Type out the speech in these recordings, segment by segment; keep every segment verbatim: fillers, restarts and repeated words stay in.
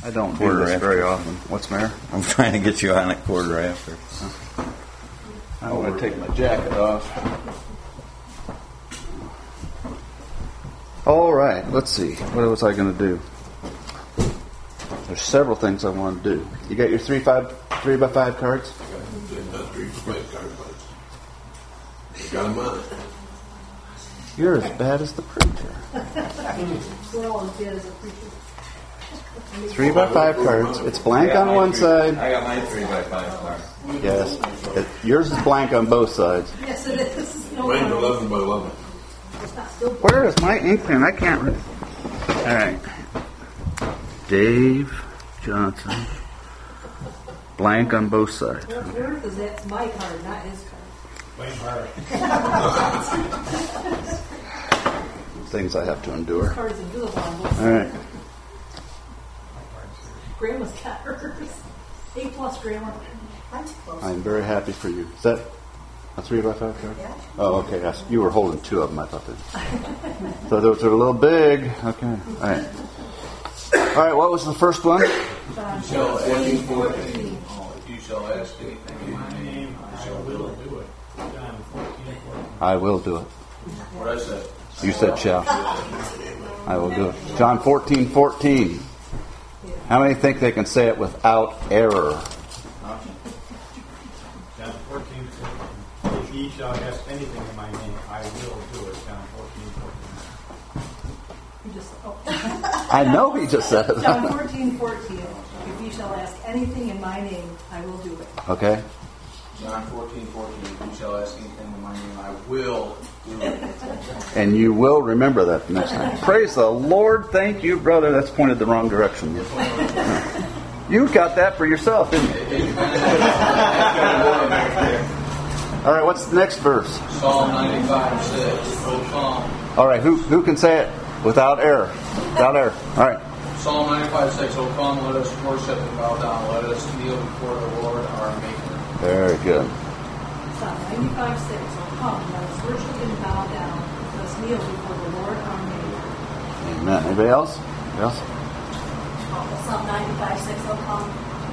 I don't quarter do this after. very often. What's the matter? I'm trying to get you on at quarter after. I want to take my jacket off. All right, let's see. What was I going to do? There's several things I want to do. You got your three five three by five cards? Three by five cards. Got them on. You're as bad as the preacher. We're all as bad as the preacher. Three by five cards. It's blank on one side. I got my three by five cards. Yes. It, yours is blank on both sides. Yes, it is. No Mine's problem. eleven by eleven. It's not still Where is my ink pen? I can't read. All right. Dave Johnson. Blank on both sides. Where is that's my card, not his card. Things I have to endure. His card is invisible on both All right. sides. Grandma's got hers. A plus grandma. I'm too close. I'm very happy for you. Is that a three by five card? Yeah. Oh, okay. Yes. You were holding two of them, I thought. That. So those are a little big. Okay. All right. All right. What was the first one? John shall ask fourteen, anything, fourteen. if you shall ask anything in my name, I shall will do it. John fourteen, fourteen. I will do it. What I said. You said shall. I will do it. John fourteen, fourteen. How many think they can say it without error? John fourteen, fourteen. If ye shall ask anything in my name, I will do it. John fourteen, fourteen. You just, oh. I know he just said it. John fourteen, fourteen. If you shall ask anything in my name, I will do it. Okay. John fourteen, fourteen. If you shall ask anything in my name, I will do it. And you will remember that next time. Praise the Lord. Thank you, brother. That's pointed the wrong direction. You got that for yourself, didn't you? All right, what's the next verse? Psalm ninety-five, six. O come. All right, who who can say it without error? Without error. All right. Psalm ninety-five, six. O come, let us worship and bow down. Let us kneel before the Lord our Maker. Very good. Psalm ninety-five, six. Oh, come, let us worship and bow down. Let us kneel before the Lord our Maker. Amen. Anybody else? Anybody else? Psalm ninety-five, six, oh come.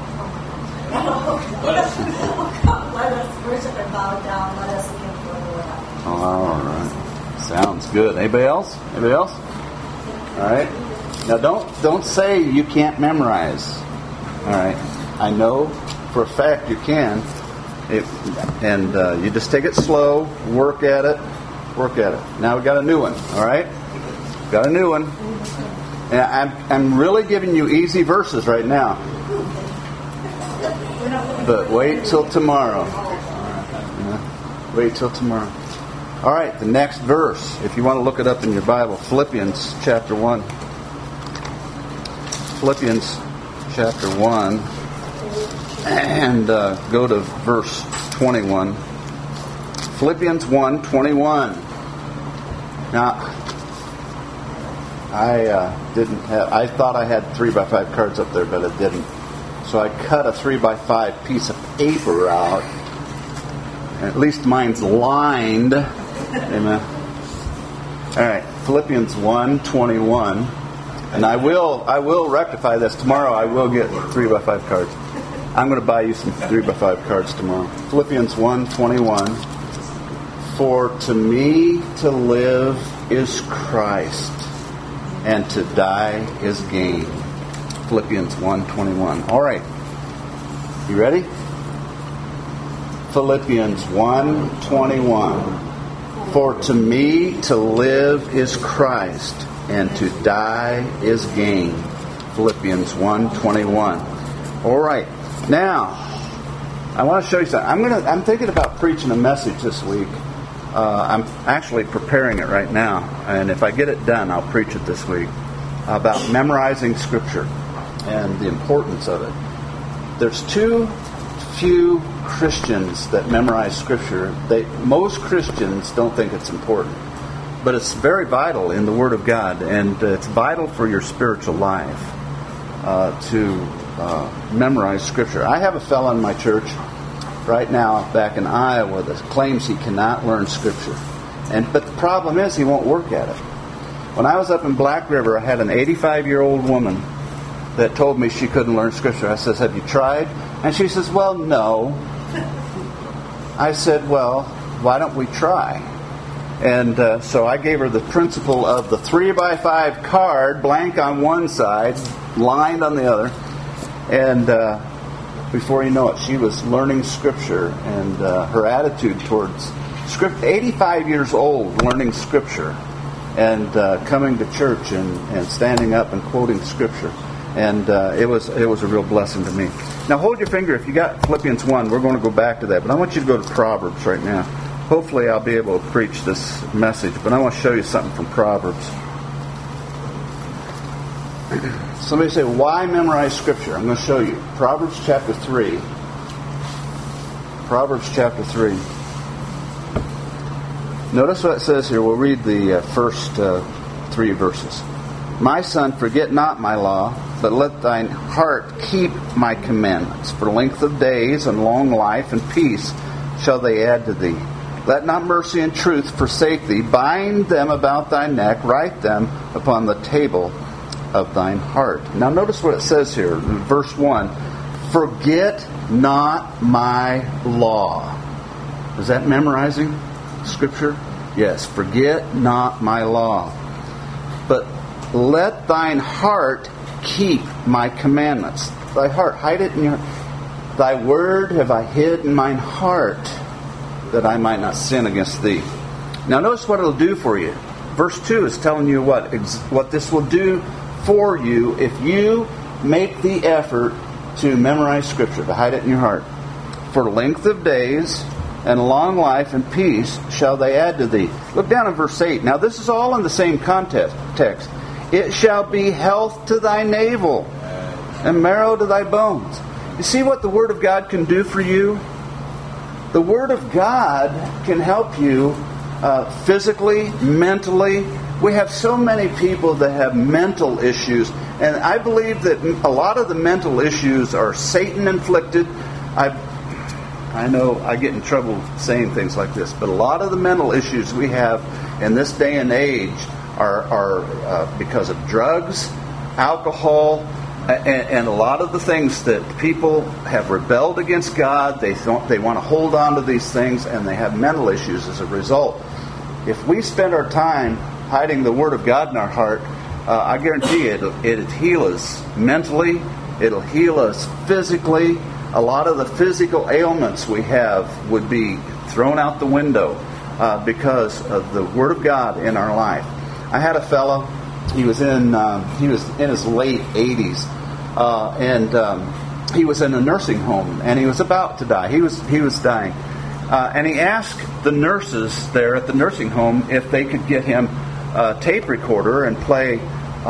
Let us. Oh come, let us worship and bow down. Let us kneel before the Lord our Maker. All right. Sounds good. Anybody else? Anybody else? All right. Now don't don't say you can't memorize. All right. I know for a fact you can. It, and uh, you just take it slow, work at it, work at it. Now we got a new one. All right. Got a new one. And I'm I'm really giving you easy verses right now. But wait till tomorrow. Yeah. Wait till tomorrow. All right, the next verse, if you want to look it up in your Bible, Philippians chapter one. Philippians chapter one. And uh, go to verse twenty-one. Philippians one, twenty-one. Now, I uh, didn't have, I thought I had three by five cards up there, but it didn't. So I cut a three by five piece of paper out. At least mine's lined. Amen. All right, Philippians one, twenty-one. And I will I will rectify this. Tomorrow I will get three by five cards. I'm going to buy you some three by five cards tomorrow. Philippians one, twenty-one. For to me to live is Christ, and to die is gain. Philippians one, twenty-one. All right. You ready? Philippians one, twenty-one. For to me to live is Christ, and to die is gain. Philippians one, twenty-one. All right. Now, I want to show you something. I'm gonna. I'm thinking about preaching a message this week. Uh, I'm actually preparing it right now, and if I get it done, I'll preach it this week about memorizing Scripture and the importance of it. There's too few Christians that memorize Scripture. They most Christians don't think it's important, but it's very vital in the Word of God, and it's vital for your spiritual life uh, to uh, memorize Scripture. I have a fellow in my church right now back in Iowa that claims he cannot learn Scripture, and but the problem is he won't work at it. When I was up in Black River, I had an eighty-five-year-old woman that told me she couldn't learn Scripture. I says, have you tried? And she says, well, no. I said, well, why don't we try? And uh, so I gave her the principle of the three by five card, blank on one side, lined on the other. And uh, before you know it, she was learning Scripture, and uh, her attitude towards Scripture, eighty-five years old, learning Scripture, and uh, coming to church and, and standing up and quoting Scripture. And uh, it was it was a real blessing to me. Now hold your finger. If you got Philippians one, we're going to go back to that. But I want you to go to Proverbs right now. Hopefully I'll be able to preach this message. But I want to show you something from Proverbs. Somebody say, why memorize Scripture? I'm going to show you. Proverbs chapter three. Proverbs chapter three. Notice what it says here. We'll read the uh, first uh, three verses. My son, forget not my law, but let thine heart keep my commandments. For length of days and long life and peace shall they add to thee. Let not mercy and truth forsake thee. Bind them about thy neck. Write them upon the table of thine heart. Now notice what it says here in verse one. Forget not my law. Is that memorizing Scripture? Yes. Forget not my law. But let thine heart keep my commandments. Thy heart, hide it in your heart. Thy word have I hid in mine heart, that I might not sin against thee. Now notice what it'll do for you. Verse two is telling you what, what this will do for you if you make the effort to memorize Scripture, to hide it in your heart. For length of days and long life and peace shall they add to thee. Look down in verse eight. Now this is all in the same context, text. It shall be health to thy navel and marrow to thy bones. You see what the Word of God can do for you? The Word of God can help you uh, physically, mentally. We have so many people that have mental issues, and I believe that a lot of the mental issues are Satan-inflicted. I I know I get in trouble saying things like this, but a lot of the mental issues we have in this day and age are, are uh, because of drugs, alcohol, and, and a lot of the things that people have rebelled against God. They don't, they want to hold on to these things, and they have mental issues as a result. If we spend our time hiding the Word of God in our heart, uh, I guarantee you it'll, it'll heal us mentally, it'll heal us physically. A lot of the physical ailments we have would be thrown out the window uh, because of the Word of God in our life. I had a fellow. He was in um, he was in his late eighties, uh, and um, he was in a nursing home, and he was about to die. He was he was dying, uh, and he asked the nurses there at the nursing home if they could get him a tape recorder and play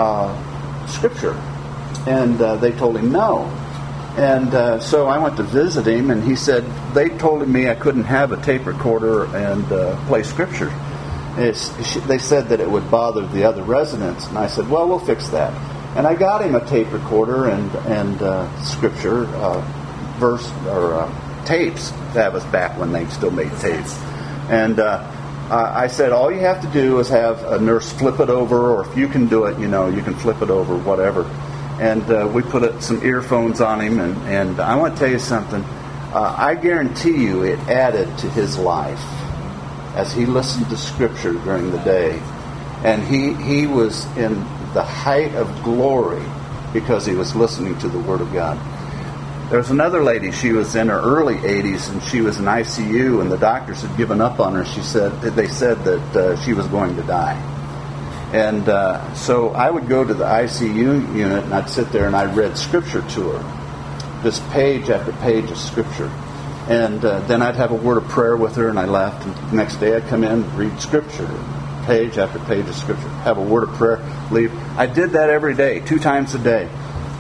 uh, Scripture, and uh, they told him no. And uh, so I went to visit him, and he said, they told me I couldn't have a tape recorder and uh, play Scripture. It's, they said that it would bother the other residents. And I said, well, we'll fix that. And I got him a tape recorder and, and uh, Scripture, uh, verse, or uh, tapes. That was back when they still made tapes. And uh, I said, all you have to do is have a nurse flip it over, or if you can do it, you know, you can flip it over, whatever. And uh, we put it, some earphones on him, and, and I want to tell you something. Uh, I guarantee you it added to his life as he listened to Scripture during the day. And he, he was in the height of glory because he was listening to the Word of God. There was another lady, she was in her early eighties, and she was in I C U, and the doctors had given up on her. She said They said that uh, she was going to die. And uh, so I would go to the I C U unit, and I'd sit there and I read Scripture to her. Just page after page of Scripture. And uh, then I'd have a word of prayer with her, and I left. And the next day I'd come in, read Scripture. Page after page of Scripture. Have a word of prayer, leave. I did that every day, two times a day.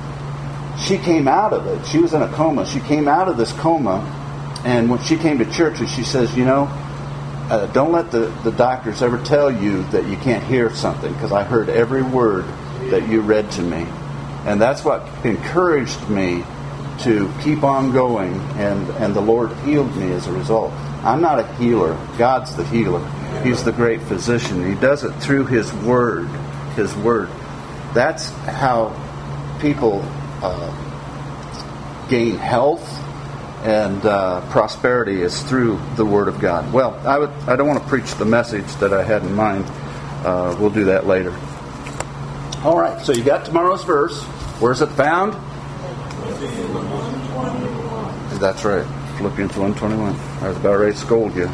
She came out of it. She was in a coma. She came out of this coma, and when she came to church, and she says, you know, Uh, don't let the, the doctors ever tell you that you can't hear something, because I heard every word that you read to me. And that's what encouraged me to keep on going, and, and the Lord healed me as a result. I'm not a healer. God's the healer. He's the great physician. He does it through His Word. His Word. That's how people uh, gain health and uh, prosperity is through the Word of God. Well, I would I don't want to preach the message that I had in mind. Uh, we'll do that later. All right, so you got tomorrow's verse. Where's it found? That's right, Philippians one twenty-one. I was about ready to scold you,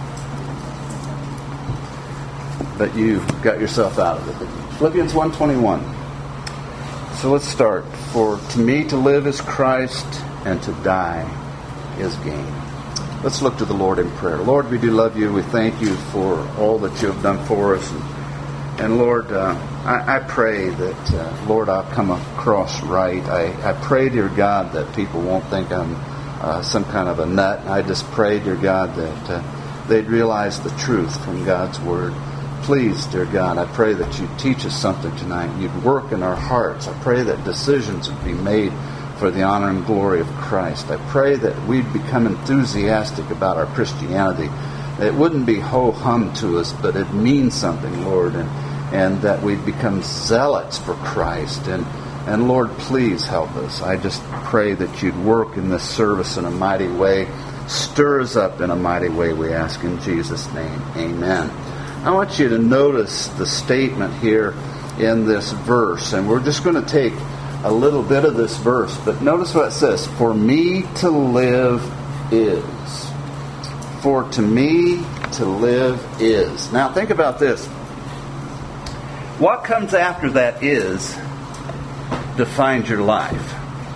but you got yourself out of it. Philippians one twenty-one. So let's start. For to me to live is Christ, and to die is gain. Let's look to the Lord in prayer. Lord, we do love you. We thank you for all that you have done for us. And, and Lord, uh, I, I pray that, uh, Lord, I'll come across right. I, I pray, dear God, that people won't think I'm uh, some kind of a nut. I just pray, dear God, that uh, they'd realize the truth from God's Word. Please, dear God, I pray that you'd teach us something tonight. You'd work in our hearts. I pray that decisions would be made for the honor and glory of Christ. I pray that we'd become enthusiastic about our Christianity. It wouldn't be ho-hum to us, but it means something, Lord, and, and that we'd become zealots for Christ. And, and Lord, please help us. I just pray that you'd work in this service in a mighty way. Stir us up in a mighty way, we ask in Jesus' name. Amen. I want you to notice the statement here in this verse, and we're just going to take a little bit of this verse, but notice what it says. For me to live is. For to me to live is. Now think about this. What comes after that is defines your life.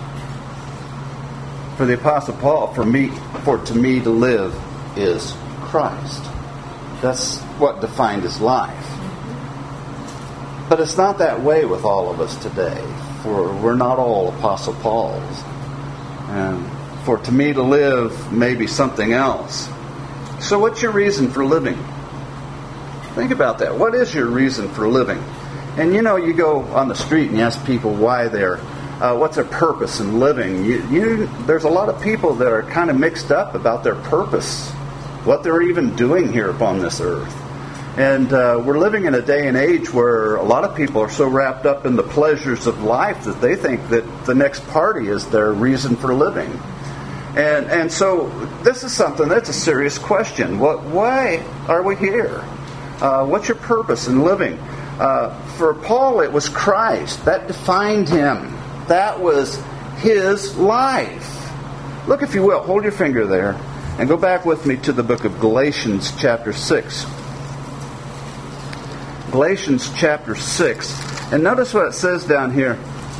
For the Apostle Paul, for me, for to me to live is Christ. That's what defined his life. But it's not that way with all of us today. For we're not all Apostle Pauls. And for to me to live may be something else. So what's your reason for living? Think about that. What is your reason for living? And you know, you go on the street and you ask people why they're, uh, what's their purpose in living. You, you, there's a lot of people that are kind of mixed up about their purpose, what they're even doing here upon this earth. And uh, we're living in a day and age where a lot of people are so wrapped up in the pleasures of life that they think that the next party is their reason for living. And and so this is something that's a serious question. What? Why are we here? Uh, what's your purpose in living? Uh, for Paul, it was Christ. That defined him. That was his life. Look, if you will, hold your finger there and go back with me to the book of Galatians chapter six. Galatians chapter six. And notice what it says down here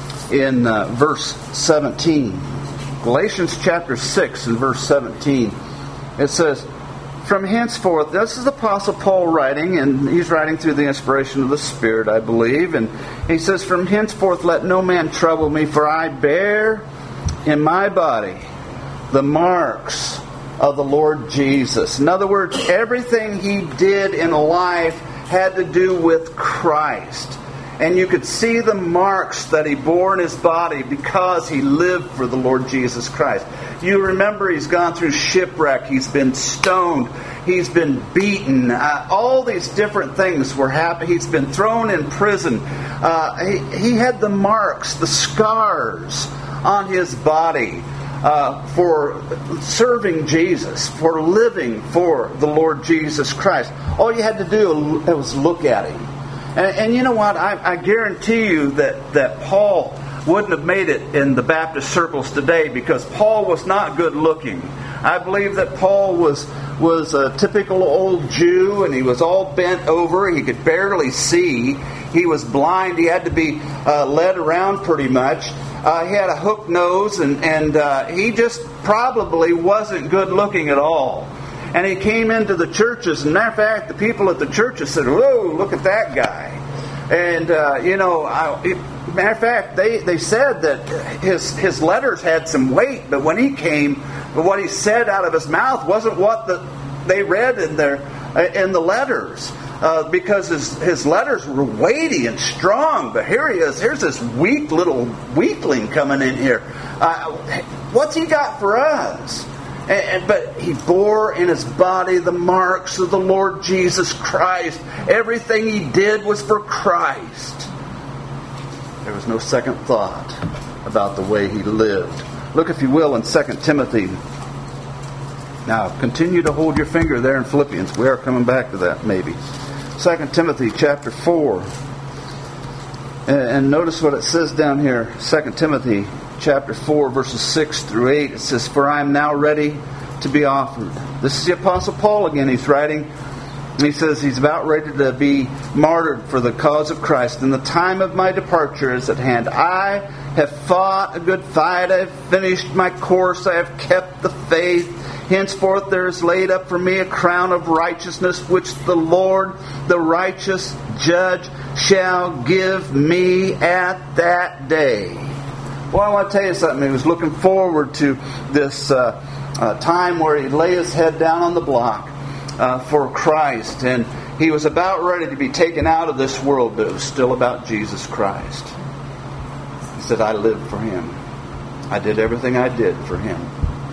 in uh, verse seventeen. Galatians chapter six and verse seventeen. It says, from henceforth, this is the Apostle Paul writing, and he's writing through the inspiration of the Spirit, I believe. And he says, from henceforth let no man trouble me, for I bear in my body the marks of the Lord Jesus. In other words, everything he did in life had to do with Christ. And you could see the marks that he bore in his body because he lived for the Lord Jesus Christ. You remember he's gone through shipwreck. He's been stoned. He's been beaten. Uh, all these different things were happening. He's been thrown in prison. Uh, he, he had the marks, the scars on his body uh, for serving Jesus, for living for the Lord Jesus Christ. All you had to do was look at him. And, and you know what? I, I guarantee you that, that Paul wouldn't have made it in the Baptist circles today because Paul was not good looking. I believe that Paul was was a typical old Jew, and he was all bent over. He could barely see. He was blind. He had to be uh, led around pretty much. Uh, he had a hook nose, and, and uh, he just probably wasn't good looking at all. And he came into the churches, and matter of fact, the people at the churches said, whoa, look at that guy. And, uh, you know, I, it, matter of fact, they, they said that his his letters had some weight, but when he came, what he said out of his mouth wasn't what the, they read in their in the letters. Uh, because his, his letters were weighty and strong. But here he is. Here's this weak little weakling coming in here. Uh, what's he got for us? And, but he bore in his body the marks of the Lord Jesus Christ. Everything he did was for Christ. There was no second thought. about the way he lived. Look, if you will, in Second Timothy. Now, continue to hold your finger there in Philippians. We are coming back to that, maybe. Second Timothy chapter four. And notice what it says down here. Second Timothy chapter four, verses six through eight. It says, "For I am now ready to be offered." This is the Apostle Paul again. He's writing. And he says he's about ready to be martyred for the cause of Christ. "And the time of my departure is at hand. I have fought a good fight. I have finished my course. I have kept the faith. Henceforth there is laid up for me a crown of righteousness, which the Lord, the righteous judge, shall give me at that day." Well, I want to tell you something. He was looking forward to this uh, uh, time where he'd lay his head down on the block uh, for Christ. And he was about ready to be taken out of this world, but it was still about Jesus Christ. He said, "I lived for Him. I did everything I did for Him."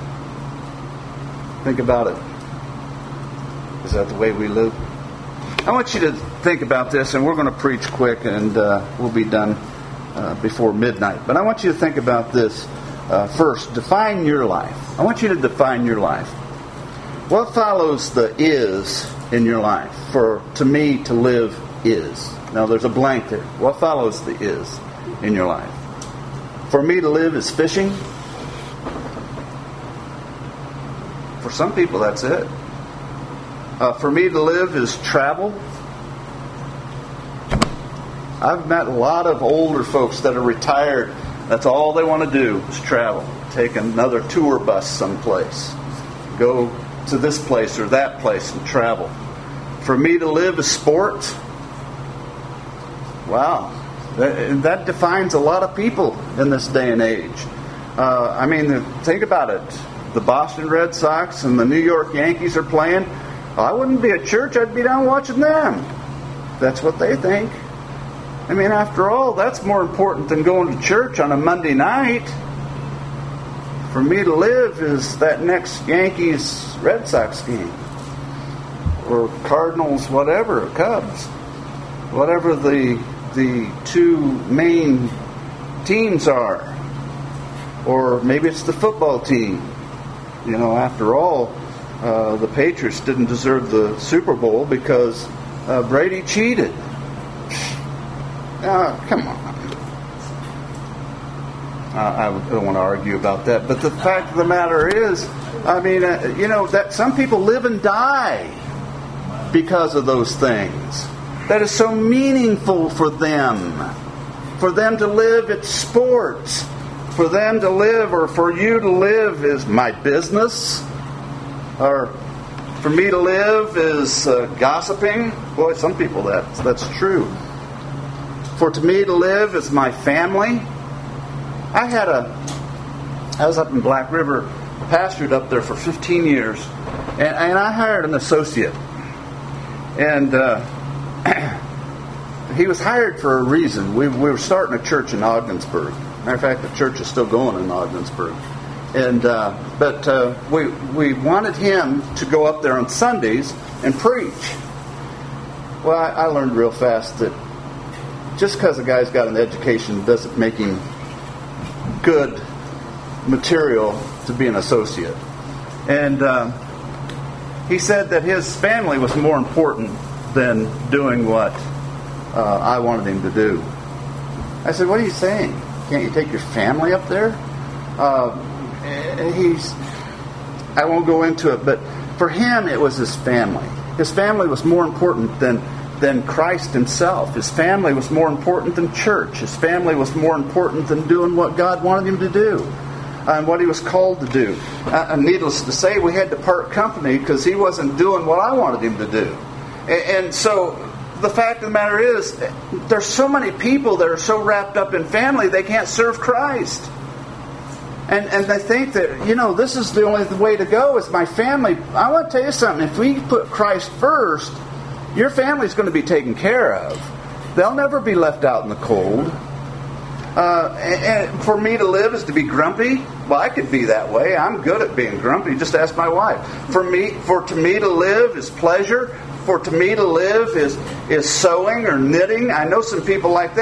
Think about it. Is that the way we live? I want you to think about this, and we're going to preach quick, and uh, we'll be done uh, before midnight. But I want you to think about this uh, first. Define your life. I want you to define your life. What follows the "is" in your life? For to me, to live is. Now, there's a blank there. What follows the "is" in your life? For me to live is fishing. For some people, that's it. Uh, for me to live is travel. I've met a lot of older folks that are retired. That's all they want to do is travel. Take another tour bus someplace. Go to this place or that place and travel. For me to live is sport. Wow. That, that defines a lot of people in this day and age. Uh, I mean, think about it. The Boston Red Sox and the New York Yankees are playing. I wouldn't be at church. I'd be down watching them. That's what they think. I mean, after all, that's more important than going to church on a Monday night. For me to live is that next Yankees Red Sox game. Or Cardinals, whatever, Cubs. Whatever the the two main teams are. Or maybe it's the football team. You know, after all, uh, the Patriots didn't deserve the Super Bowl because uh, Brady cheated. Uh, come on. Uh, I don't want to argue about that. But the fact of the matter is, I mean, uh, you know, that some people live and die because of those things. That is so meaningful for them. For them to live, it's sports. For them to live, or for you to live, is my business. Or for me to live is uh, gossiping. Boy, some people that that's true. For to me to live is my family. I had a, I was up in Black River, pastored up there for fifteen years, and, and I hired an associate. And uh, he was hired for a reason. We, we were starting a church in Ogdensburg. Matter of fact, the church is still going in Ogdensburg. And uh, but uh, we we wanted him to go up there on Sundays and preach. Well, I, I learned real fast that just because a guy's got an education doesn't make him good material to be an associate. And uh, he said that his family was more important than doing what uh, I wanted him to do. I said, "What are you saying? Can't you take your family up there?" Uh, he's, I won't go into it, but for him it was his family. His family was more important than, than Christ himself. His family was more important than church. His family was more important than doing what God wanted him to do and what he was called to do. Uh, needless to say, we had to part company because he wasn't doing what I wanted him to do. And, and so the fact of the matter is, there's so many people that are so wrapped up in family, they can't serve Christ. And and they think that, you know, this is the only way to go is my family. I want to tell you something. If we put Christ first, your family's going to be taken care of. They'll never be left out in the cold. Uh, and, and for me to live is to be grumpy. Well, I could be that way. I'm good at being grumpy. Just ask my wife. For me, for to me to live is pleasure. For to me to live is is sewing or knitting. I know some people like that.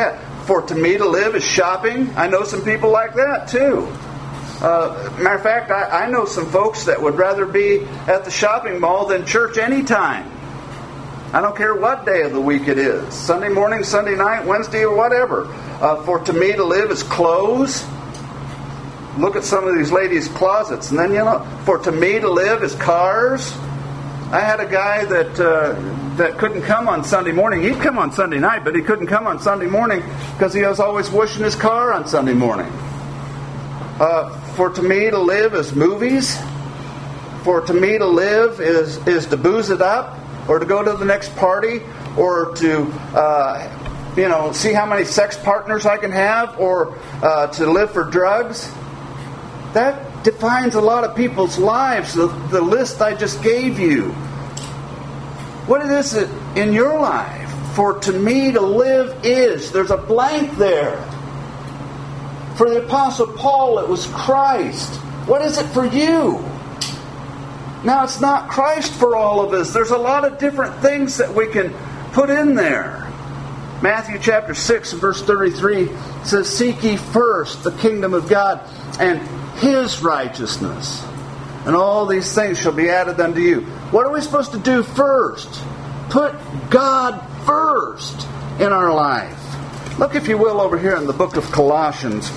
for to me to live is shopping. I know some people like that too. Uh, matter of fact, I, I know some folks that would rather be at the shopping mall than church anytime. I don't care what day of the week it is. Sunday morning, Sunday night, Wednesday, or whatever. Uh, for to me to live is clothes. Look at some of these ladies' closets. And then, you know, for to me to live is cars. I had a guy that uh, that couldn't come on Sunday morning. He'd come on Sunday night, but he couldn't come on Sunday morning because he was always washing his car on Sunday morning. Uh, for to me to live is movies. For to me to live is, is to booze it up, or to go to the next party, or to uh, you know see how many sex partners I can have, or uh, to live for drugs. That defines a lot of people's lives, the, the list I just gave you. What is it in your life? For to me to live is. There's a blank there. For the Apostle Paul, it was Christ. What is it for you? Now, it's not Christ for all of us. There's a lot of different things that we can put in there. Matthew chapter six and verse thirty-three says, seek ye first the kingdom of God and His righteousness, and all these things shall be added unto you. What are we supposed to do first? Put God first in our life. Look, if you will, over here in the book of Colossians.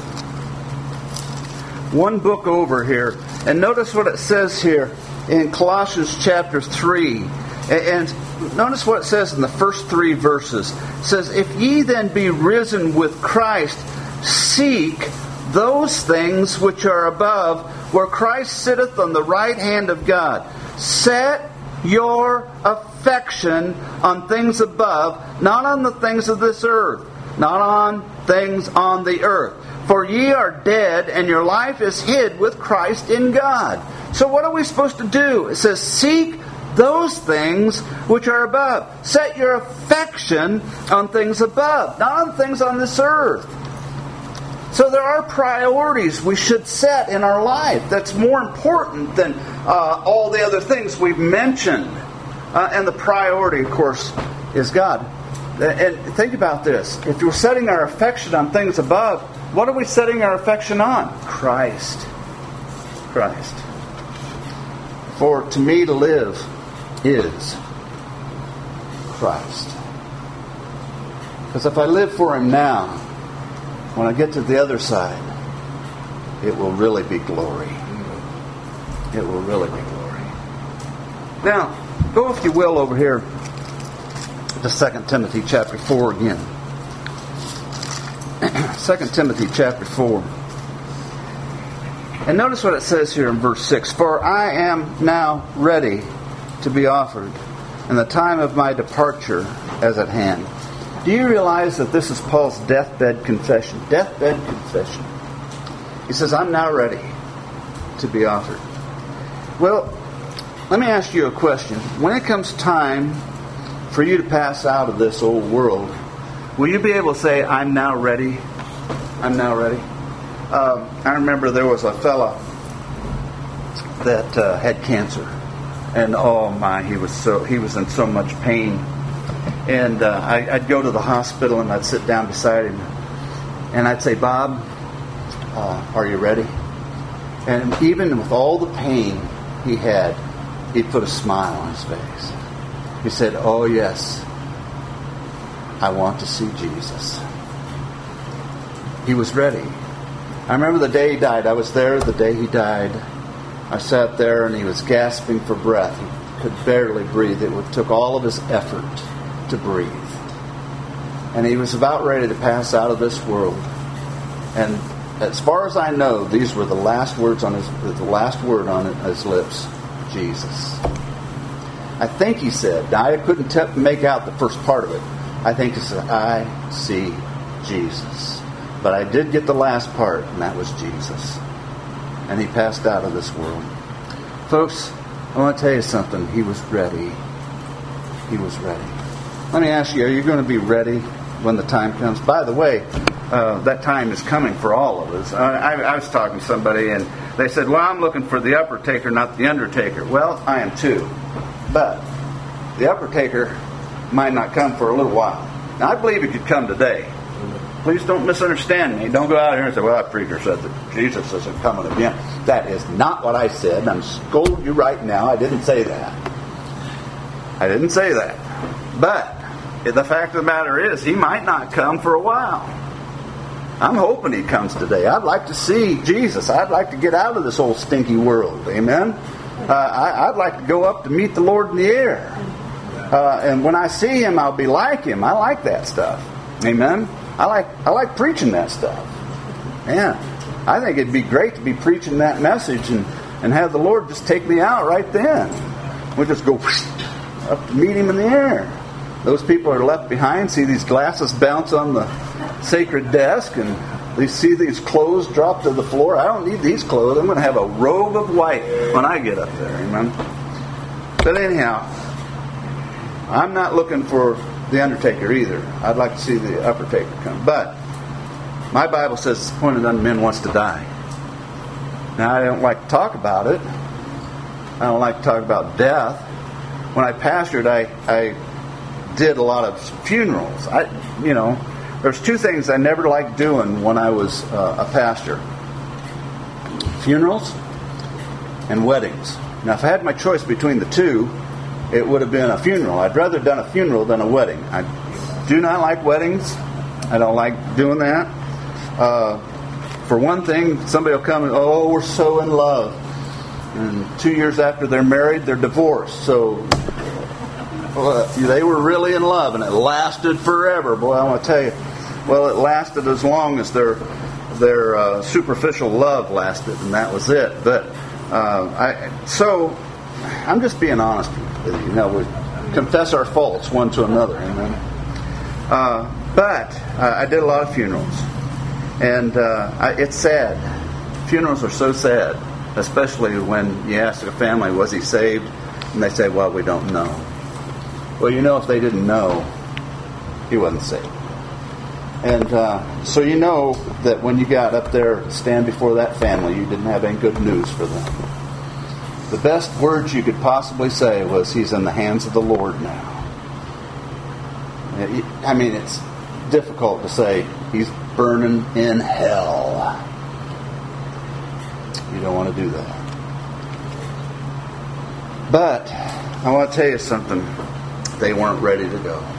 One book over here. And notice what it says here in Colossians chapter three. And notice what it says in the first three verses. It says, if ye then be risen with Christ, seek those things which are above, where Christ sitteth on the right hand of God. Set your affection on things above, not on the things of this earth, not on things on the earth. For ye are dead, and your life is hid with Christ in God. So what are we supposed to do? It says, seek those things which are above. Set your affection on things above, not on things on this earth. So there are priorities we should set in our life that's more important than uh, all the other things we've mentioned. Uh, and the priority, of course, is God. And think about this. If we're setting our affection on things above, what are we setting our affection on? Christ. Christ. For to me to live is Christ. Because if I live for Him now, when I get to the other side, it will really be glory. It will really be glory. Now, go if you will over here to Second Timothy chapter four again. Second Timothy chapter four. And notice what it says here in verse six. For I am now ready to be offered, and the time of my departure is at hand. Do you realize that this is Paul's deathbed confession? Deathbed confession. He says, I'm now ready to be offered. Well, let me ask you a question. When it comes time for you to pass out of this old world, will you be able to say, I'm now ready? I'm now ready? Uh, I remember there was a fella that uh, had cancer. And oh my, he was so he was in so much pain. And uh, I, I'd go to the hospital and I'd sit down beside him. And I'd say, Bob, uh, are you ready? And even with all the pain he had, he'd put a smile on his face. He said, oh yes, I want to see Jesus. He was ready. I remember the day he died. I was there the day he died. I sat there and he was gasping for breath. He could barely breathe. It took all of his effort to breathe. And he was about ready to pass out of this world. And as far as I know, these were the last words on his the last word on his lips, Jesus. I think he said, I couldn't t- make out the first part of it. I think he said, I see Jesus. But I did get the last part, and that was Jesus. And he passed out of this world. Folks, I want to tell you something. He was ready. He was ready. Let me ask you, are you going to be ready when the time comes? By the way, uh, that time is coming for all of us. I, I, I was talking to somebody, and they said, well, I'm looking for the upper taker, not the undertaker. Well, I am too. But the upper taker might not come for a little while. Now, I believe it could come today. Please don't misunderstand me. Don't go out here and say, well, that preacher said that Jesus isn't coming again. That is not what I said. And I'm scolding you right now. I didn't say that. I didn't say that. But the fact of the matter is, he might not come for a while. I'm hoping he comes today. I'd like to see Jesus. I'd like to get out of this old stinky world. Amen? Uh, I, I'd like to go up to meet the Lord in the air. Uh, and when I see him, I'll be like him. I like that stuff. Amen? I like I like preaching that stuff. Yeah. I think it'd be great to be preaching that message and, and have the Lord just take me out right then. We'll just go whoosh, up to meet him in the air. Those people are left behind, see these glasses bounce on the sacred desk, and they see these clothes drop to the floor. I don't need these clothes. I'm going to have a robe of white when I get up there. Amen? But anyhow, I'm not looking for the undertaker either. I'd like to see the undertaker come. But my Bible says it's appointed unto men once to die. Now, I don't like to talk about it. I don't like to talk about death. When I pastored, I, I did a lot of funerals. I, you know, there's two things I never liked doing when I was uh, a pastor. Funerals and weddings. Now, if I had my choice between the two, it would have been a funeral. I'd rather have done a funeral than a wedding. I do not like weddings. I don't like doing that. Uh, for one thing, somebody will come and, oh, we're so in love. And two years after they're married, they're divorced. So well, they were really in love, and it lasted forever. Boy, I want to tell you. Well, it lasted as long as their their uh, superficial love lasted, and that was it. But uh, I so I'm just being honest with you. You know, we confess our faults one to another. Amen. Uh, but uh, I did a lot of funerals, and uh, I, it's sad. Funerals are so sad, especially when you ask a family, was he saved? And they say, well, we don't know. Well, you know, if they didn't know, he wasn't saved. And uh, so you know that when you got up there to stand before that family, you didn't have any good news for them. The best words you could possibly say was, he's in the hands of the Lord now. I mean, it's difficult to say, he's burning in hell. You don't want to do that. But I want to tell you something. They weren't ready to go.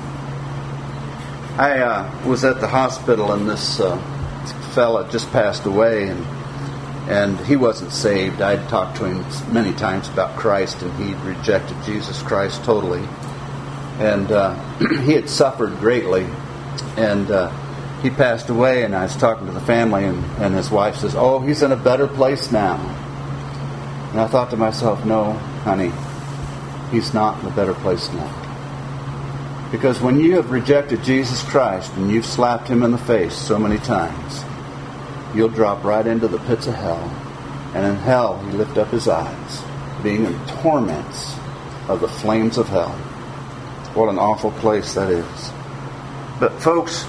I uh, was at the hospital, and this uh, fella just passed away, and and he wasn't saved. I'd talked to him many times about Christ, and he'd rejected Jesus Christ totally. And uh, he had suffered greatly, and uh, he passed away, and I was talking to the family, and, and his wife says, oh, he's in a better place now. And I thought to myself, no, honey, he's not in a better place now. Because when you have rejected Jesus Christ and you've slapped him in the face so many times, you'll drop right into the pits of hell. And in hell, he lift up his eyes, being in torments of the flames of hell. What an awful place that is. But folks,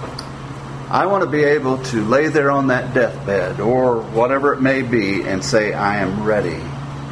I want to be able to lay there on that deathbed or whatever it may be and say, I am ready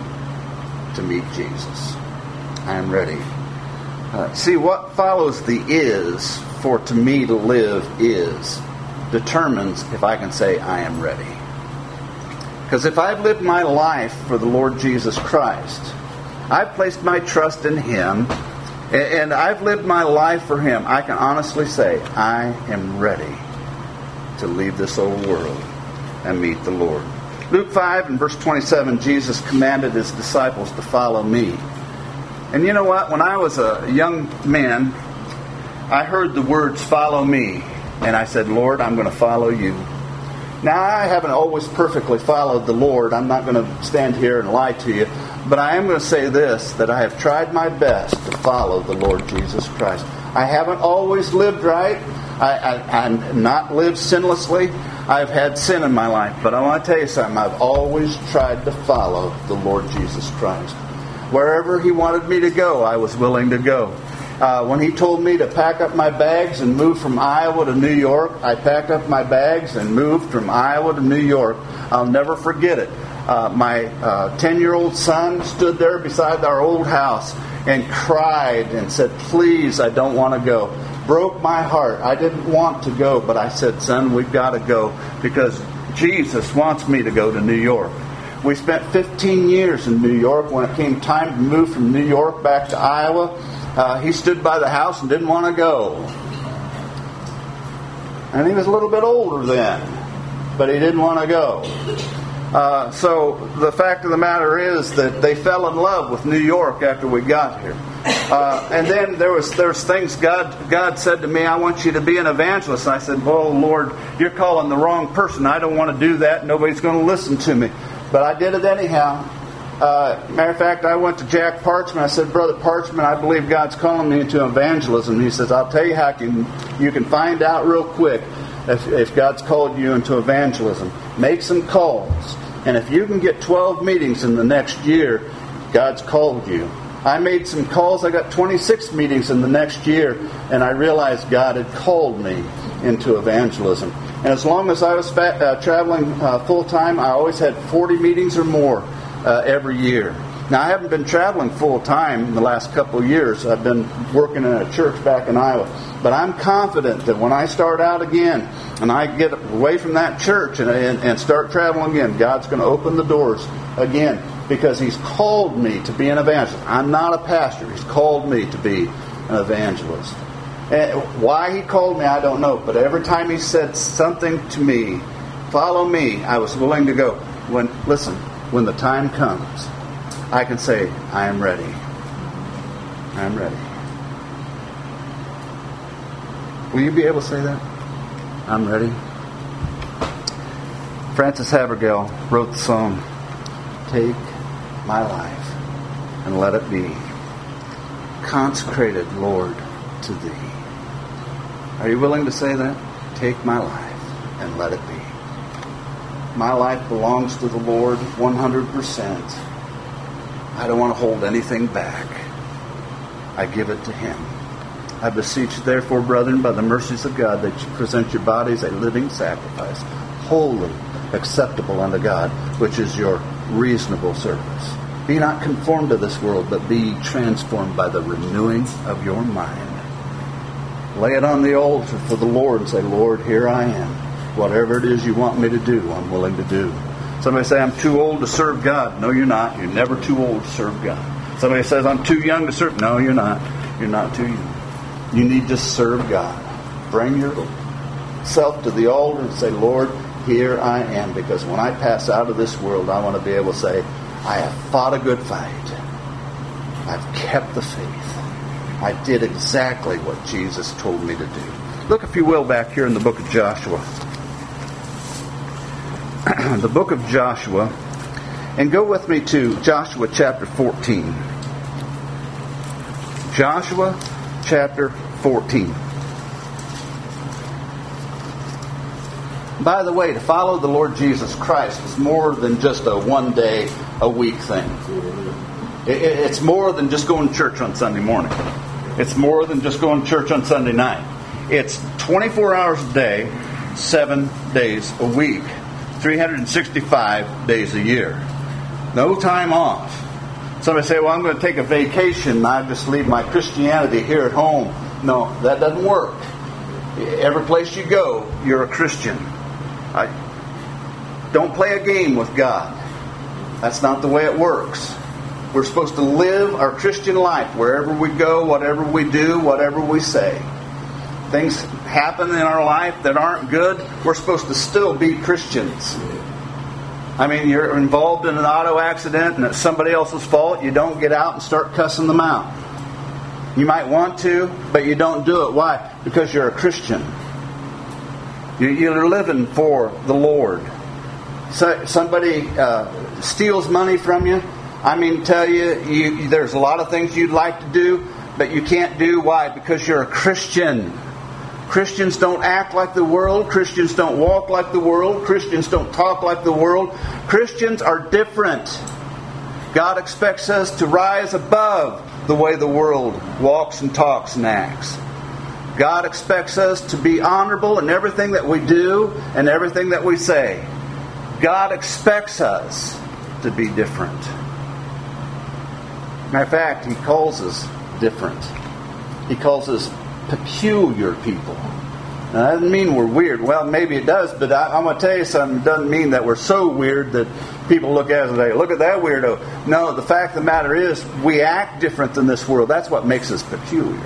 to meet Jesus. I am ready. Uh, see, what follows the is, for to me to live is, determines if I can say I am ready. Because if I've lived my life for the Lord Jesus Christ, I've placed my trust in him, and I've lived my life for him, I can honestly say I am ready to leave this old world and meet the Lord. Luke five and verse twenty-seven, Jesus commanded his disciples to follow me. And you know what? When I was a young man, I heard the words, follow me. And I said, Lord, I'm going to follow you. Now, I haven't always perfectly followed the Lord. I'm not going to stand here and lie to you. But I am going to say this, that I have tried my best to follow the Lord Jesus Christ. I haven't always lived right. I, I, I'm not lived sinlessly. I've had sin in my life. But I want to tell you something. I've always tried to follow the Lord Jesus Christ. Wherever he wanted me to go, I was willing to go. Uh, when he told me to pack up my bags and move from Iowa to New York, I packed up my bags and moved from Iowa to New York. I'll never forget it. Uh, my uh, ten-year-old son stood there beside our old house and cried and said, please, I don't want to go. broke my heart. I didn't want to go, but I said, son, we've got to go because Jesus wants me to go to New York. We spent fifteen years in New York. When it came time to move from New York back to Iowa, uh, he stood by the house and didn't want to go. And he was a little bit older then, but he didn't want to go. Uh, so the fact of the matter is that they fell in love with New York after we got here. Uh, and then there was there's things God God said to me, I want you to be an evangelist. And I said, well, Lord, you're calling the wrong person. I don't want to do that. Nobody's going to listen to me. But I did it anyhow. Uh, matter of fact, I went to Jack Parchman. I said, Brother Parchman, I believe God's calling me into evangelism. He says, I'll tell you how you can, you can find out real quick if, if God's called you into evangelism. Make some calls. And if you can get twelve meetings in the next year, God's called you. I made some calls. I got twenty-six meetings in the next year, and I realized God had called me into evangelism. And as long as I was fa- uh, traveling uh, full-time, I always had forty meetings or more uh, every year. Now, I haven't been traveling full-time in the last couple of years. I've been working in a church back in Iowa. But I'm confident that when I start out again and I get away from that church and, and, and start traveling again, God's going to open the doors again because He's called me to be an evangelist. I'm not a pastor. He's called me to be an evangelist. And why He called me, I don't know. But every time He said something to me, follow me, I was willing to go. When listen, when the time comes, I can say, I am ready. I am ready. Will you be able to say that? I'm ready. Francis Havergal wrote the song, Take my life and let it be consecrated, Lord, to Thee. Are you willing to say that? Take my life and let it be. My life belongs to the Lord one hundred percent. I don't want to hold anything back. I give it to Him. I beseech you, therefore, brethren, by the mercies of God, that you present your bodies a living sacrifice, holy, acceptable unto God, which is your reasonable service. Be not conformed to this world, but be ye transformed by the renewing of your mind. Lay it on the altar for the Lord and say, Lord, here I am. Whatever it is you want me to do, I'm willing to do. Somebody say, I'm too old to serve God. No, you're not. You're never too old to serve God. Somebody says, I'm too young to serve. No, you're not. You're not too young. You need to serve God. Bring yourself to the altar and say, Lord, here I am. Because when I pass out of this world, I want to be able to say, I have fought a good fight. I've kept the faith. I did exactly what Jesus told me to do. Look, if you will, back here in the book of Joshua. The book of Joshua. And go with me to Joshua chapter fourteen. Joshua chapter fourteen. By the way, to follow the Lord Jesus Christ is more than just a one day a week thing. It's more than just going to church on Sunday morning. It's more than just going to church on Sunday night. It's twenty-four hours a day, seven days a week, three hundred sixty-five days a year. No time off. Somebody say, well, I'm going to take a vacation and I just leave my Christianity here at home. No, that doesn't work. Every place you go, you're a Christian. I, don't play a game with God. That's not the way it works. We're supposed to live our Christian life wherever we go, whatever we do, whatever we say. Things happen in our life that aren't good. We're supposed to still be Christians. I mean, you're involved in an auto accident and it's somebody else's fault. You don't get out and start cussing them out. You might want to, but you don't do it. Why? Because you're a Christian. You're living for the Lord. So somebody uh, steals money from you. I mean, tell you, you, there's a lot of things you'd like to do, but you can't do. Why? Because you're a Christian. Christians don't act like the world. Christians don't walk like the world. Christians don't talk like the world. Christians are different. God expects us to rise above the way the world walks and talks and acts. God expects us to be honorable in everything that we do and everything that we say. God expects us to be different. Matter of fact, He calls us different. He calls us peculiar people. Now, that doesn't mean we're weird. Well, maybe it does, but I, I'm going to tell you something. It doesn't mean that we're so weird that people look at us and say, look at that weirdo. No, the fact of the matter is, we act different than this world. That's what makes us peculiar.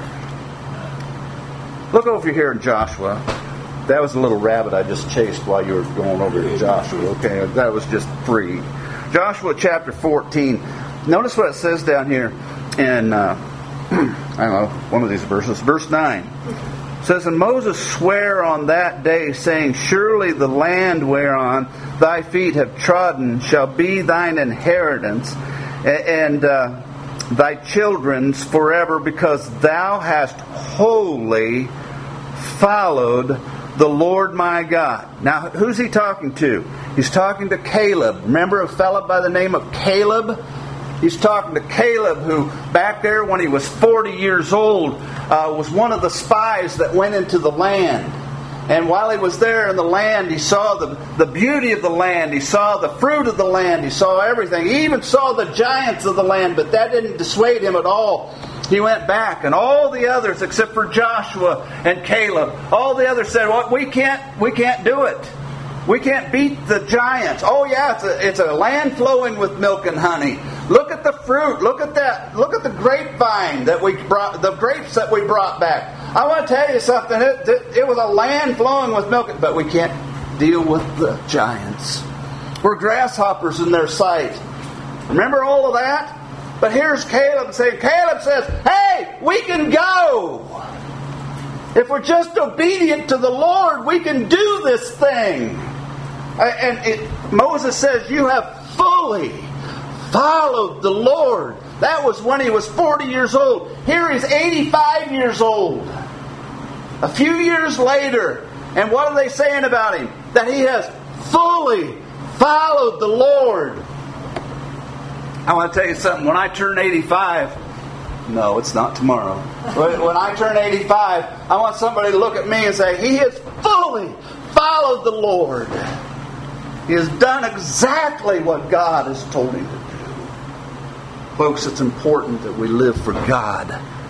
Look over here in Joshua. That was a little rabbit I just chased while you were going over to Joshua. Okay, that was just free. Joshua chapter fourteen. Notice what it says down here in, uh, I don't know, one of these verses. Verse nine. It says, and Moses sware on that day, saying, surely the land whereon thy feet have trodden shall be thine inheritance, and uh, thy children's forever, because thou hast wholly followed the Lord my God. Now, who's he talking to? He's talking to Caleb. Remember a fellow by the name of Caleb? He's talking to Caleb, who back there when he was forty years old uh, was one of the spies that went into the land. And while he was there in the land, he saw the, the beauty of the land. He saw the fruit of the land. He saw everything. He even saw the giants of the land, but that didn't dissuade him at all. He went back, and all the others, except for Joshua and Caleb, all the others said, well, we can't, we can't do it. We can't beat the giants. Oh yeah, it's a, it's a land flowing with milk and honey. Look at the fruit. Look at that. Look at the grapevine that we brought, the grapes that we brought back. I want to tell you something. It, it, it was a land flowing with milk, but we can't deal with the giants. We're grasshoppers in their sight. Remember all of that? But here's Caleb saying, Caleb says, hey, we can go. If we're just obedient to the Lord, we can do this thing. And it, Moses says, you have fully followed the Lord. That was when he was forty years old. Here he's eighty-five years old. A few years later. And what are they saying about him? That he has fully followed the Lord. I want to tell you something. When I turn eighty-five, no, it's not tomorrow. When I turn eighty-five, I want somebody to look at me and say, he has fully followed the Lord. He has done exactly what God has told him to do. Folks, it's important that we live for God.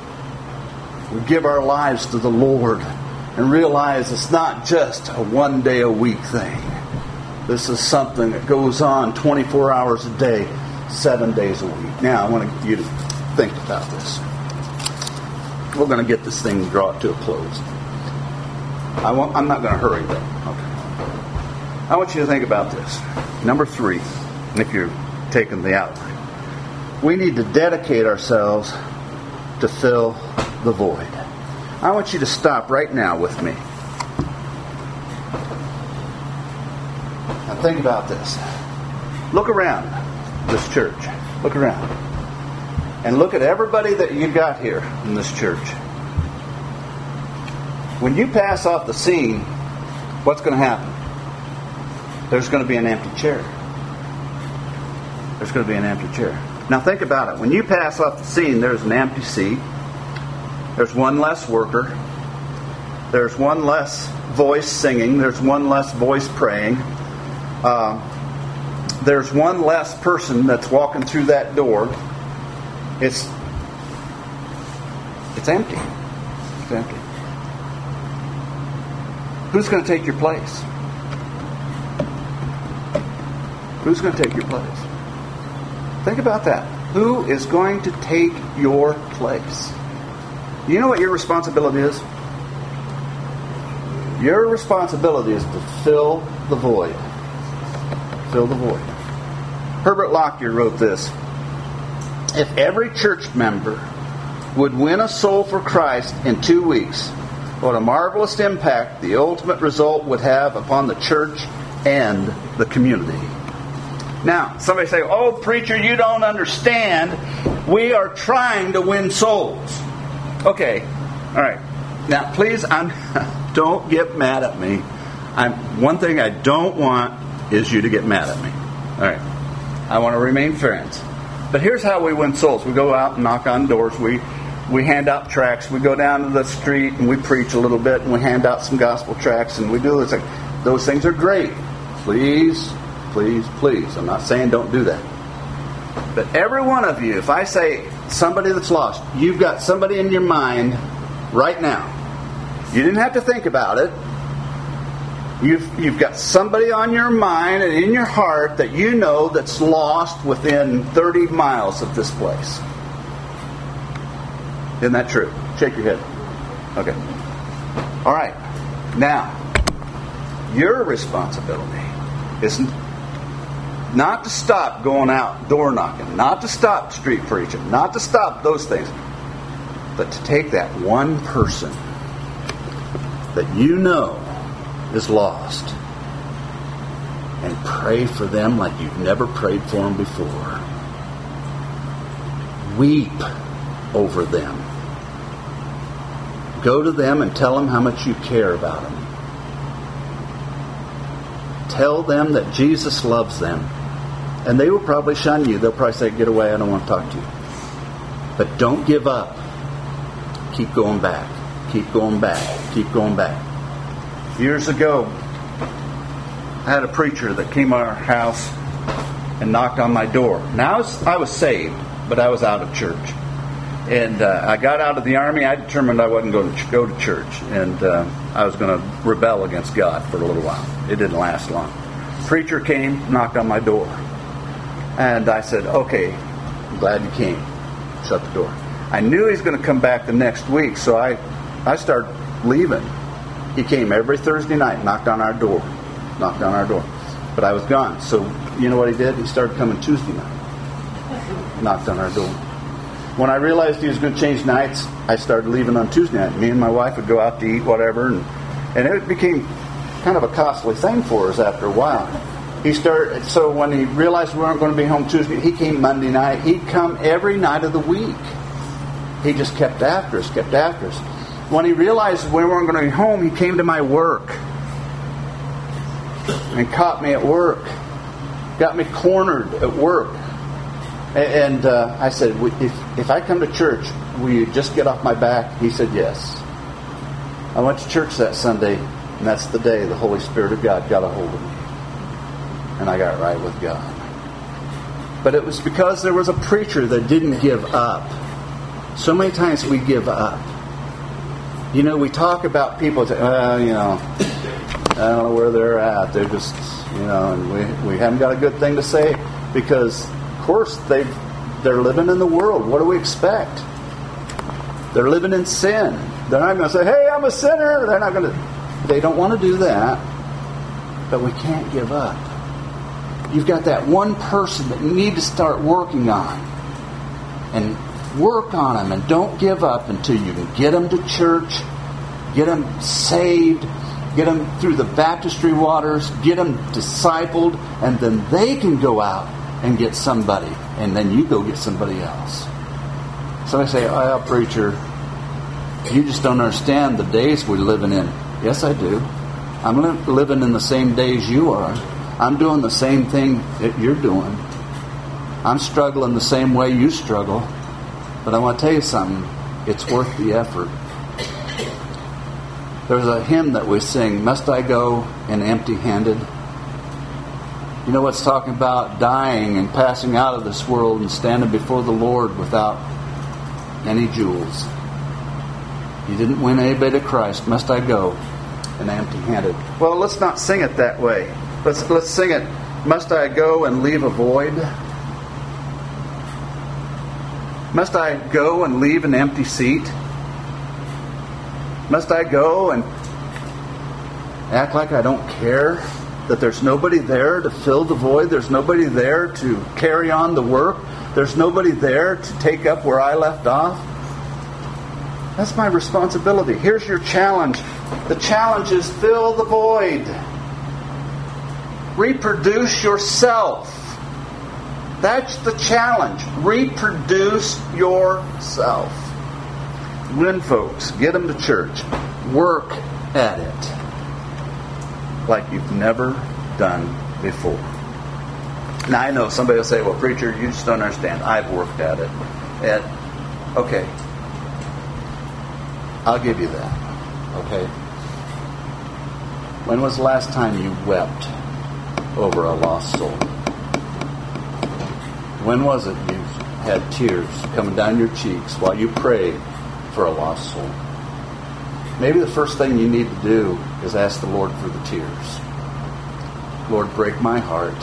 We give our lives to the Lord and realize it's not just a one day a week thing. This is something that goes on twenty-four hours a day, seven days a week. Now, I want you to think about this. We're going to get this thing brought to a close. I won't, I'm not going to hurry, though. Okay. I want you to think about this. Number three, if you're taking the outline, we need to dedicate ourselves to fill the void. I want you to stop right now with me. Now think about this. Look around this church. Look around. And look at everybody that you got here in this church. When you pass off the scene, what's going to happen? There's going to be an empty chair. There's going to be an empty chair. Now think about it. When you pass off the scene, there's an empty seat. There's one less worker. There's one less voice singing. There's one less voice praying. Uh, there's one less person that's walking through that door. It's it's empty. It's empty. Who's going to take your place? Who's going to take your place? Think about that. Who is going to take your place? You know what your responsibility is? Your responsibility is to fill the void. Fill the void. Herbert Lockyer wrote this. If every church member would win a soul for Christ in two weeks, what a marvelous impact the ultimate result would have upon the church and the community. Now, somebody say, oh, preacher, you don't understand. We are trying to win souls. Okay, all right. Now, please, I'm, don't get mad at me. I'm, one thing I don't want is you to get mad at me. All right. I want to remain friends. But here's how we win souls. We go out and knock on doors. We we hand out tracts. We go down to the street and we preach a little bit and we hand out some gospel tracts and we do this. Those things are great. Please, please, please. I'm not saying don't do that. But every one of you, if I say somebody that's lost, you've got somebody in your mind right now You didn't have to think about it. You've, you've got somebody on your mind and in your heart that you know that's lost within thirty miles of this place. Isn't that true? Shake your head. Okay. All right. Now, your responsibility is not to stop going out door knocking, not to stop street preaching, not to stop those things, but to take that one person that you know is lost and pray for them like you've never prayed for them before. Weep over them. Go to them and tell them how much you care about them. Tell them that Jesus loves them. And they will probably shun you. They'll probably say, get away, I don't want to talk to you. But don't give up. Keep going back. Keep going back. Keep going back. Years ago, I had a preacher that came to our house and knocked on my door. Now, I was, I was saved, but I was out of church. And uh, I got out of the army. I determined I wasn't going to go to church. And uh, I was going to rebel against God for a little while. It didn't last long. Preacher came, knocked on my door. And I said, okay, I'm glad you came. Shut the door. I knew he was going to come back the next week, so I, I started leaving. He came every Thursday night, knocked on our door. Knocked on our door. But I was gone. So you know what he did? He started coming Tuesday night. Knocked on our door. When I realized he was going to change nights, I started leaving on Tuesday night. Me and my wife would go out to eat, whatever, and, and it became kind of a costly thing for us after a while. He started. So when he realized we weren't going to be home Tuesday, he came Monday night. He'd come every night of the week. He just kept after us, kept after us. When he realized we weren't going to be home, he came to my work and caught me at work. Got me cornered at work. And uh, I said, if, if I come to church, will you just get off my back? He said, yes. I went to church that Sunday, and that's the day the Holy Spirit of God got a hold of me. And I got right with God. But it was because there was a preacher that didn't give up. So many times we give up. You know, we talk about people, say, well, you know, I don't know where they're at. They're just, you know, and we, we haven't got a good thing to say because, of course, they've, they're living in the world. What do we expect? They're living in sin. They're not going to say, hey, I'm a sinner. They're not going to. They don't want to do that. But we can't give up. You've got that one person that you need to start working on. And work on them. And don't give up until you can get them to church. Get them saved. Get them through the baptistry waters. Get them discipled. And then they can go out and get somebody. And then you go get somebody else. Somebody say, oh, preacher, you just don't understand the days we're living in. Yes, I do. I'm li- living in the same days you are. I'm doing the same thing that you're doing. I'm struggling the same way you struggle. But I want to tell you something. It's worth the effort. There's a hymn that we sing, Must I Go in Empty-Handed? You know what's talking about? Dying and passing out of this world and standing before the Lord without any jewels. You didn't win anybody to Christ. Must I go and empty-handed? Well, let's not sing it that way. Let's let's sing it. Must I go and leave a void? Must I go and leave an empty seat? Must I go and act like I don't care? That there's nobody there to fill the void? There's nobody there to carry on the work? There's nobody there to take up where I left off? That's my responsibility. Here's your challenge. The challenge is fill the void. Reproduce yourself. That's the challenge. Reproduce yourself. Win folks. Get them to church. Work at it like you've never done before. Now I know somebody will say, well, preacher, you just don't understand. I've worked at it. And, okay. I'll give you that. Okay? When was the last time you wept over a lost soul? When was it you had tears coming down your cheeks while you prayed for a lost soul? maybe the first thing you need to do is ask the Lord for the tears. Lord, break my heart.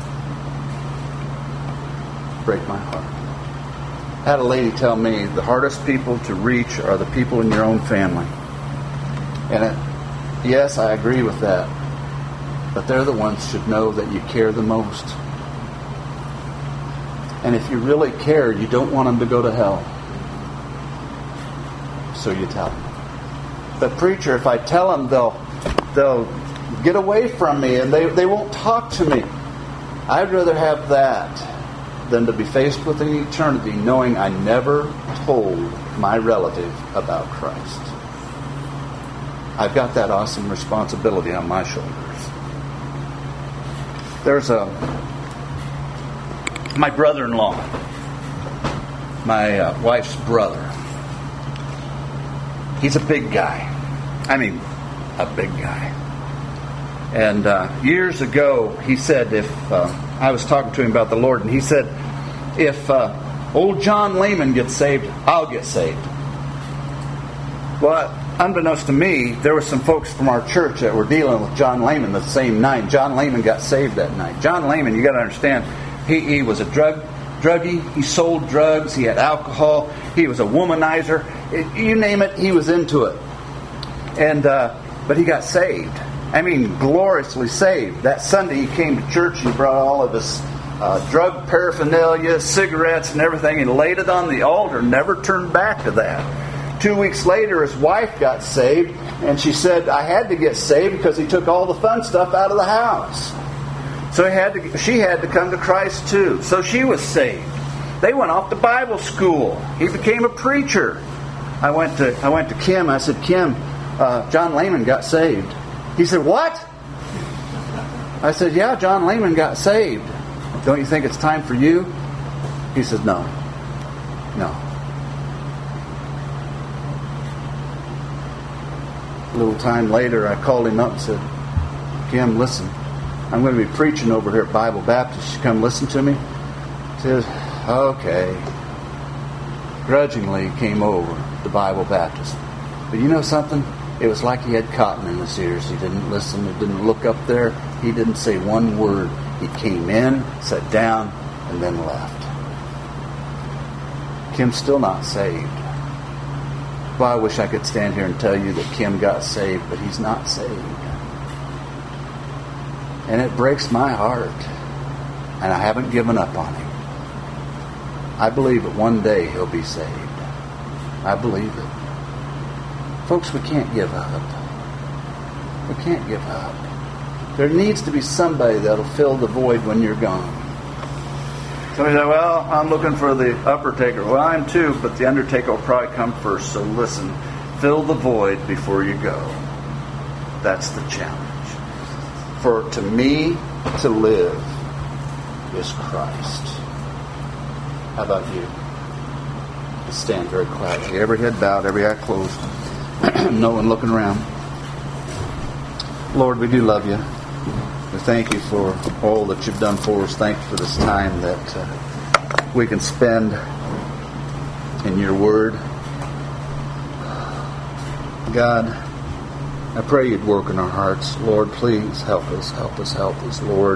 Break my heart. I had a lady tell me the hardest people to reach are the people in your own family. And it, yes, I agree with that. But they're the ones who should know that you care the most. And if you really care, you don't want them to go to hell. So you tell them. But preacher, if I tell them, they'll they'll get away from me and they, they won't talk to me. I'd rather have that than to be faced with an eternity knowing I never told my relative about Christ. I've got that awesome responsibility on my shoulders. There's a my brother-in-law, my uh, wife's brother. He's a big guy. I mean, a big guy. And uh, years ago, he said, if uh, I was talking to him about the Lord, and he said, if uh, old John Lehman gets saved, I'll get saved. Well, unbeknownst to me, there were some folks from our church that were dealing with John Lehman the same night. John Lehman got saved that night. John Lehman, you got to understand, he, he was a drug druggie. He sold drugs. He had alcohol. He was a womanizer. It, you name it, he was into it. And uh, but he got saved. I mean, gloriously saved. That Sunday he came to church. He brought all of his uh, drug paraphernalia, cigarettes, and everything, and laid it on the altar. Never turned back to that. Two weeks later, his wife got saved, and she said, I had to get saved because he took all the fun stuff out of the house. So he had to, she had to come to Christ too. So she was saved. They went off to Bible school. He became a preacher. I went to I went to Kim. I said, Kim, uh, John Lehman got saved. He said, what? I said, yeah, John Lehman got saved. Don't you think it's time for you? He said, no. No. A little time later, I called him up and said, Kim, listen, I'm going to be preaching over here at Bible Baptist. You come listen to me? He said, okay. Grudgingly came over to Bible Baptist. But you know something? It was like he had cotton in his ears. He didn't listen. He didn't look up there. He didn't say one word. He came in, sat down, and then left. Kim's still not saved. Well, I wish I could stand here and tell you that Kim got saved, but he's not saved. And it breaks my heart. And I haven't given up on him. I believe that one day he'll be saved. I believe it. Folks, we can't give up. We can't give up. There needs to be somebody that'll fill the void when you're gone. Somebody said, well, I'm looking for the undertaker. Well, I am too, but the undertaker will probably come first. So listen, fill the void before you go. That's the challenge. For to me, to live is Christ. How about you? Let's stand very quietly. Every head bowed, every eye closed. No one looking around. Lord, we do love you. We thank you for all that you've done for us. Thank you for this time that uh, we can spend in your word. God, I pray you'd work in our hearts. Lord, please help us, help us, help us, Lord.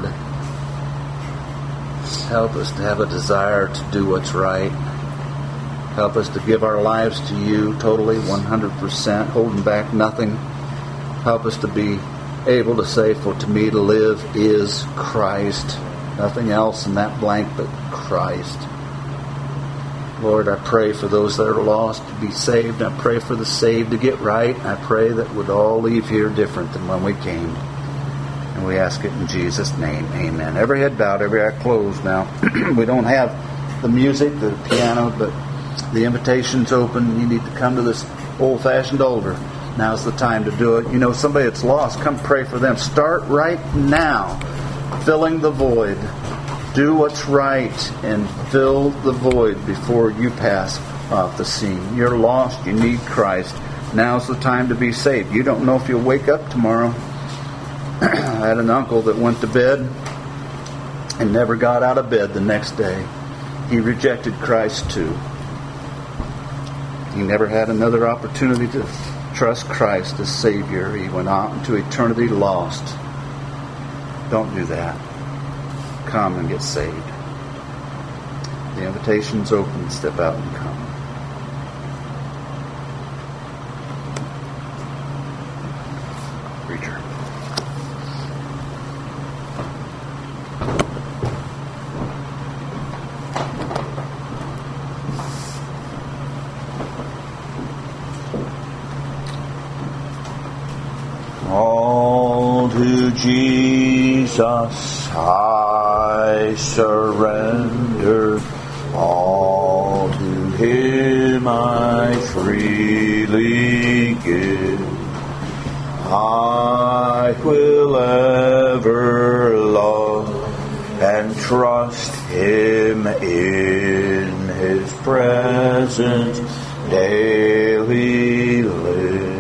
Help us to have a desire to do what's right. Help us to give our lives to you totally, one hundred percent, holding back nothing. Help us to be able to say, for to me to live is Christ. Nothing else in that blank but Christ. Lord, I pray for those that are lost to be saved. I pray for the saved to get right. I pray that we'd all leave here different than when we came. And we ask it in Jesus' name. Amen. Every head bowed, every eye closed now. We don't have the music, the piano, but the invitation's open. You need to come to this old-fashioned altar. Now's the time to do it. You know, somebody that's lost, come pray for them. Start right now, filling the void. Do what's right and fill the void before you pass off the scene. You're lost. You need Christ. Now's the time to be saved. You don't know if you'll wake up tomorrow. I had an uncle that went to bed and never got out of bed the next day. He rejected Christ too. He never had another opportunity to trust Christ as Savior, he went out into eternity lost. Don't do that. Come and get saved. The invitation's open. Step out and come. Preacher. All to Jesus I surrender. All to Him I freely give. I will ever love and trust Him in His presence daily live.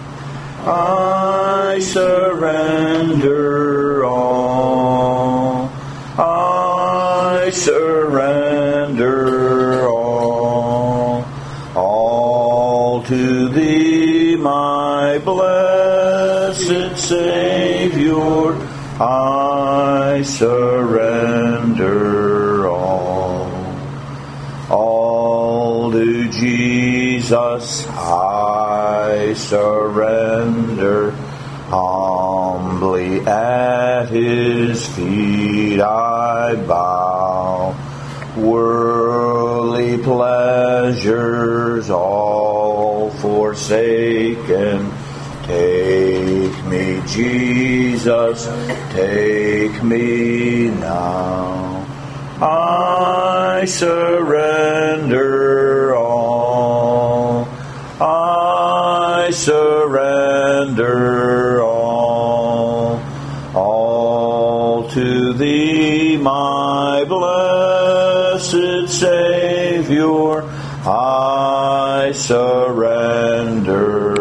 I surrender all. I surrender all. All to Thee, my blessed Savior. I surrender all. All to Jesus I surrender. Humbly at His feet I bow. Worldly pleasures all forsaken. Take me, Jesus, take me now. I surrender all. I surrender all. All to Thee, my blessed Savior, I surrender